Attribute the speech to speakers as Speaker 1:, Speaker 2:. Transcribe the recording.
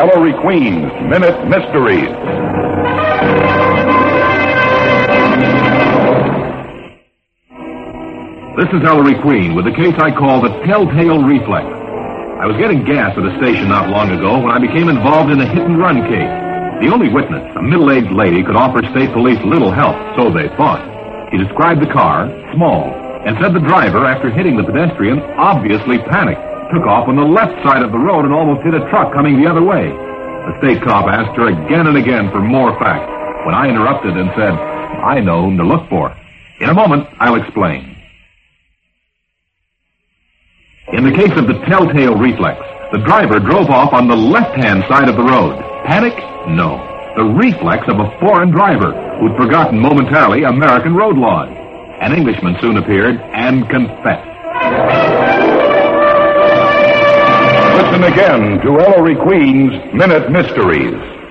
Speaker 1: Ellery Queen's Minute Mysteries.
Speaker 2: This is Ellery Queen with a case I call the Telltale Reflex. I was getting gas at a station not long ago when I became involved in a hit-and-run case. The only witness, a middle-aged lady, could offer state police little help, so they thought. She described the car, small, and said the driver, after hitting the pedestrian, obviously panicked, took off on the left side of the road and almost hit a truck coming the other way. The state cop asked her again and again for more facts, when I interrupted and said, I know whom to look for. In a moment, I'll explain. In the case of the Telltale Reflex, the driver drove off on the left-hand side of the road. Panic? No. The reflex of a foreign driver who'd forgotten momentarily American road laws. An Englishman soon appeared and confessed.
Speaker 1: Listen again to Ellery Queen's Minute Mysteries.